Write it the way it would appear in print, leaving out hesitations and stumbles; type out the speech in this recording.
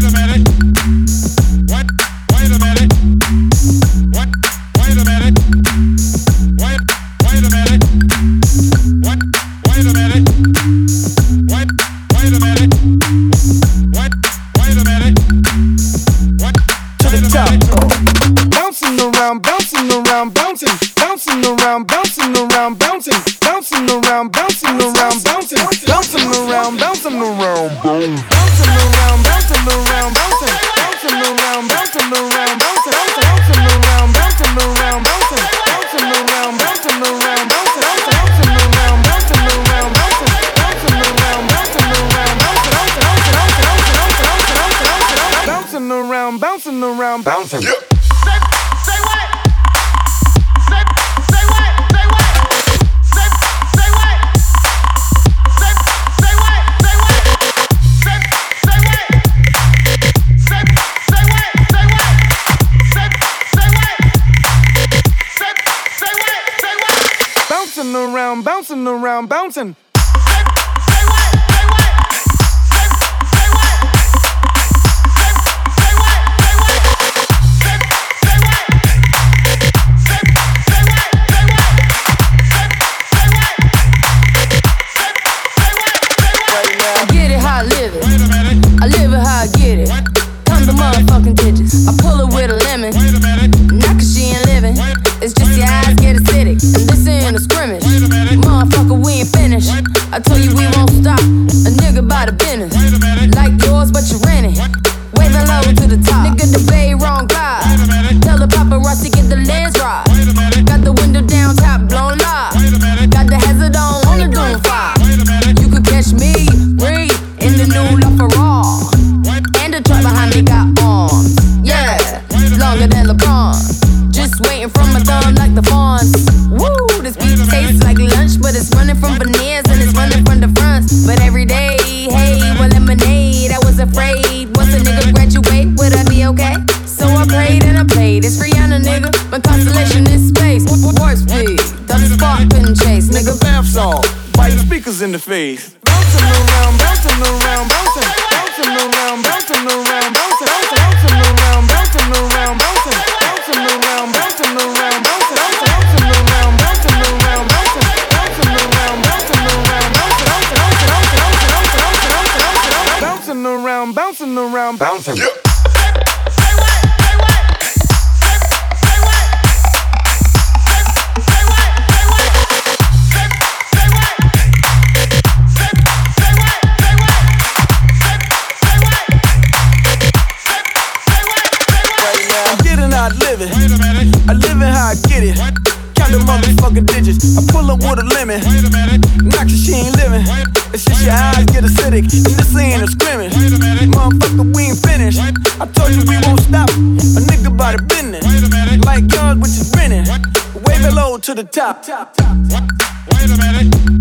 Bouncing. Yeah. Bouncing around, bouncing. I live it how I get it. Come the motherfucking digits. I pull it with a lemon. Not cause she ain't living. It's just your eyes get acidic. And this ain't a scrimmage. Motherfucker, we ain't finished. I told you we won't stop. A nigga by the business. Like yours, but you rent it. Wave it low to the top. Nigga, the bay wrong glide. Tell the paparazzi get the lens right. Got the window down, top blown live. Got the hazard on the Doom 5. You could catch me, breathe. In the new LaFerrari. And the truck behind me got arms. Yeah, longer than LeBron. Just waiting for my thumb like the fawns. Woo, this beat tastes like lunch, but it's running from veneers and it's running from the fronts. But every day, hey, well, lemonade. I was afraid. Once a nigga graduate, would I be okay? So I prayed and I played. It's Rihanna, nigga. My constellation is space. Warp speed. Does the spark couldn't chase, nigga. Bath salt. Bite speakers in the face. Bouncing around, bouncing around, bouncing, bouncing around, bouncing around, bouncing, bouncing around, bouncing around, bouncing, bouncing around, bouncing around, bouncing, bouncing around, bouncing around, bouncing, bouncing around, bouncing around, bouncing around, bouncing around, bouncing. I live it how I get it. Count the motherfucking digits. I pull up with a lemon. Not cause she ain't living. It's just your eyes get acidic. And this ain't a scrimmage. Motherfucker, we ain't finished. I told you we won't stop. A nigga by the business. Like guns, which is renting. Wave it low to the top. Wait a minute.